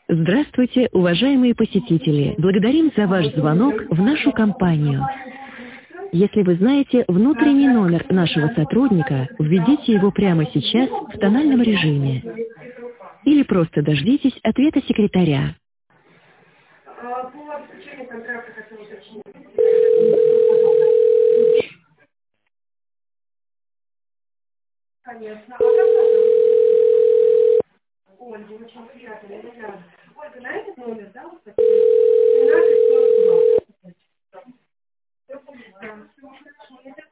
Здравствуйте, уважаемые посетители! Благодарим за ваш звонок в нашу компанию. Если вы знаете внутренний номер нашего сотрудника, введите его прямо сейчас в тональном режиме. Или просто дождитесь ответа секретаря. По заключению контракта хотел уточнить. Конечно. А как это? Ольга, очень приятно. Я не знаю. Ольга, на этот номер, да, вот такой? 13 42. Да.